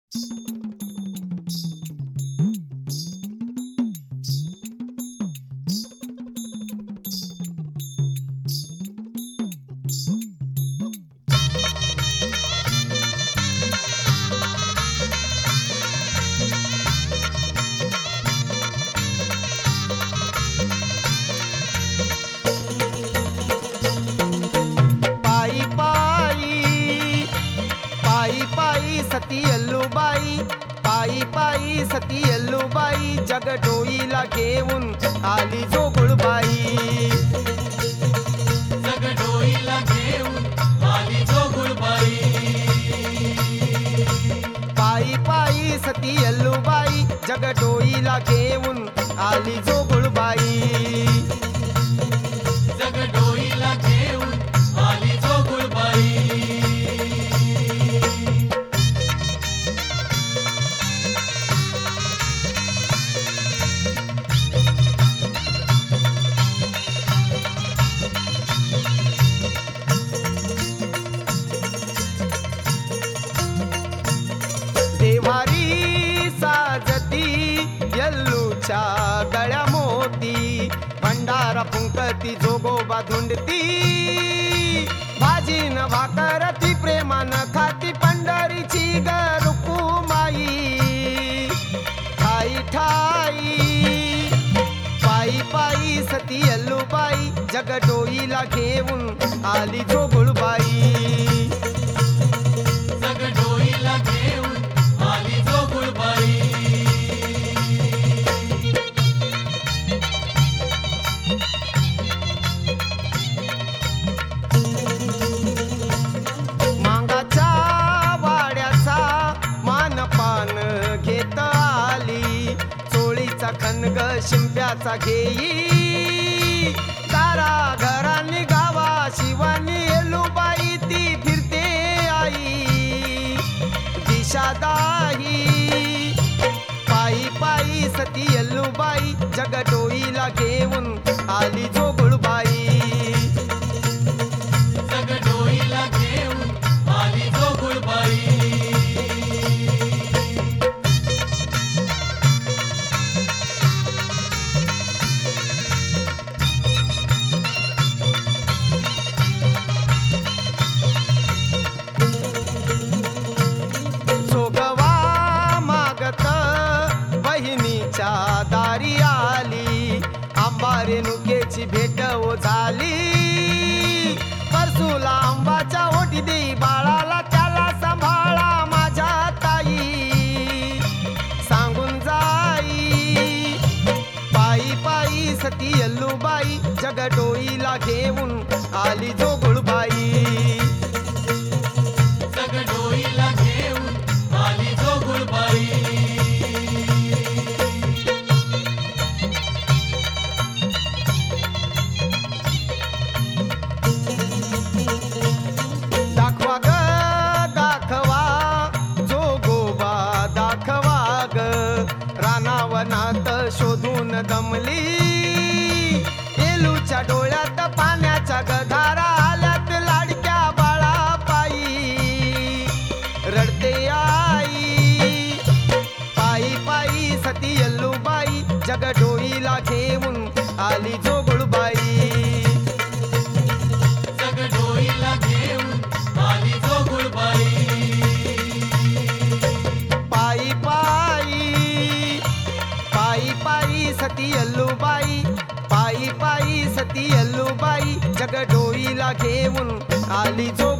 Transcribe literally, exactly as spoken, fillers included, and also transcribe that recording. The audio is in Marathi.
पायी पायी पायी पायी सती येल्लूबाई, पायी पायी सती येल्लूबाई, जगडोईला घेऊन आली जोगुळबाई. जगडोईला घेऊन आली जोगुळबाई. पायी पायी सती येल्लूबाई, जगडोईला घेऊन आली जोगुळबाई. जगडोईला घेऊन आली जोगुळबाई. देवारी साजती येल्लूच्या गळ्या मोती, भंडारा फुंकती जोगोबा धुंडती, भाजी न भाकर ती प्रेमान खाती पंढरीची गरुकुमाई. ठाई ठाई पायी पायी सती येल्लूबाई, जगडोईला घेऊन आली जोगुळबाई. जगडोईला घेऊन आली जोगुळबाई. मांगाच्या वाड्याचा मानपान घेत आली, चोळीचा खणग शिंप्याचा घेई, दारा घरांनी गावा शिवानी येल्लूबाई ती फिरते आई. दिशादाही पायी पायी सती येल्लूबाई, जगडोईला घेऊन आली जोगुळबाई. जगडोईला घेऊन आली जोगुळबाई. जोगवा मागत बहिणीच्या दारी आली, आंबा रेणुकेची भेट ओ झाली, परसूला आंबाच्या ओटी देई बाळाला, त्याला सांभाळा माझ्या ताई, सांगून जाई. पायी पायी सती येल्लूबाई, जगडोईला घेऊन आली जोगुळबाई. जगडोईला घेऊन आली जोगुळबाई. दाखवा ग दाखवा जोगोबा दाखवा ग, रानावनात शोधून दमली, येलूच्या डोळ्यात पाण्याच्या गधारा आल्यात लाडक्या बाळा पायी, रडते आई. पायी पायी सती येल्लूबाई, जगडोईला घेऊन आली जोगुळबाई. जगडोईला घेऊन आली जोगुळबाई. पायी पायी पायी पायी सती येल्लूबाई, पायी पायी सती येल्लूबाई, जगडोईला घेऊन आली जोगुळबाई.